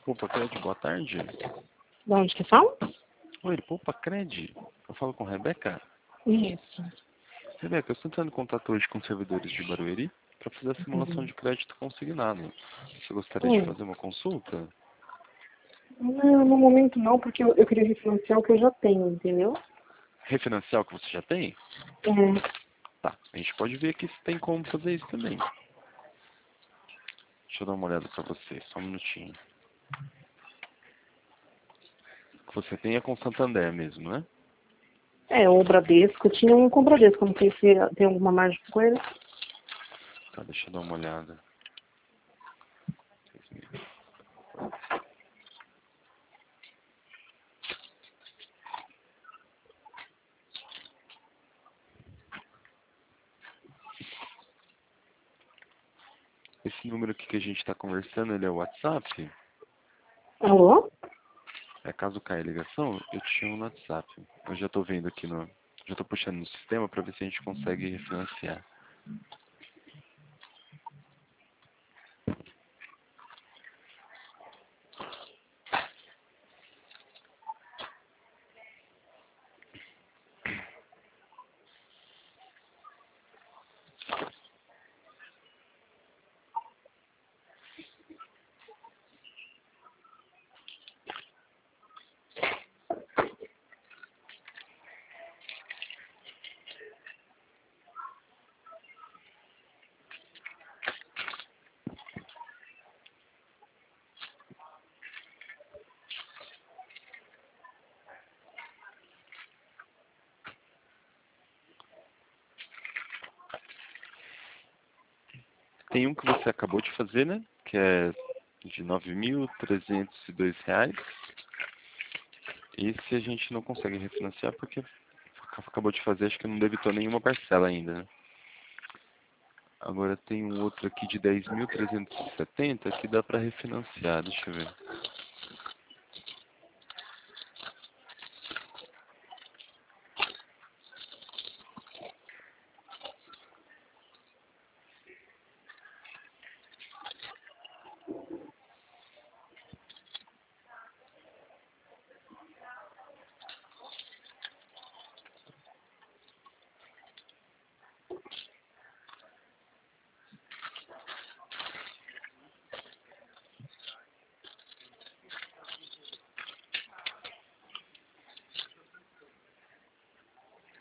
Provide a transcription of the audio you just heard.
Poupa Cred, boa tarde. De onde que são? Oi, Poupa Cred. Eu falo com a Rebeca. Isso. Rebeca, eu estou entrando em contato hoje com servidores de Barueri para fazer a simulação de crédito consignado. Você gostaria de fazer uma consulta? Não, no momento não, porque eu queria refinanciar o que eu já tenho, entendeu? Refinanciar o que você já tem? É. Tá, a gente pode ver aqui se tem como fazer isso também. Deixa eu dar uma olhada para você, só um minutinho. O que você tem é com Santander mesmo, né? É, o Bradesco. Eu tinha um com o Bradesco, não sei se tem alguma margem com ele. Tá, deixa eu dar uma olhada. Esse número aqui que a gente está conversando, ele é o WhatsApp? Alô? É, caso caia a ligação, eu te chamo no WhatsApp. Eu já estou vendo aqui no... Já estou puxando no sistema para ver se a gente consegue refinanciar. Tem um que você acabou de fazer, né? Que é de R$ 9.302. Esse a gente não consegue refinanciar porque acabou de fazer, acho que não debitou nenhuma parcela ainda, né? Agora tem um outro aqui de 10.370 que dá para refinanciar, deixa eu ver.